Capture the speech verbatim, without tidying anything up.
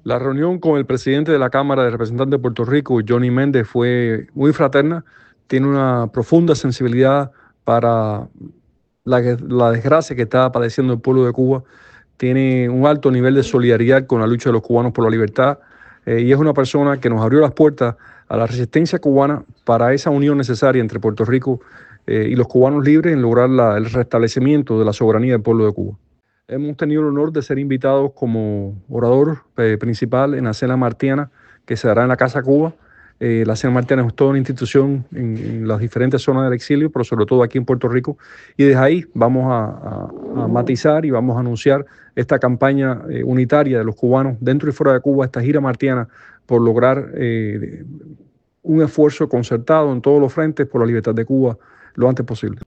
La reunión con el presidente de la Cámara de Representantes de Puerto Rico, Johnny Méndez, fue muy fraterna. Tiene una profunda sensibilidad para la, la desgracia que está padeciendo el pueblo de Cuba. Tiene un alto nivel de solidaridad con la lucha de los cubanos por la libertad eh, y es una persona que nos abrió las puertas a la resistencia cubana para esa unión necesaria entre Puerto Rico eh, y los cubanos libres en lograr la, el restablecimiento de la soberanía del pueblo de Cuba. Hemos tenido el honor de ser invitados como orador eh, principal en la Cena Martiana, que se dará en la Casa Cuba. Eh, la Cena Martiana es toda una institución en, en las diferentes zonas del exilio, pero sobre todo aquí en Puerto Rico. Y desde ahí vamos a, a, a matizar y vamos a anunciar esta campaña eh, unitaria de los cubanos dentro y fuera de Cuba, esta gira martiana por lograr eh, un esfuerzo concertado en todos los frentes por la libertad de Cuba lo antes posible.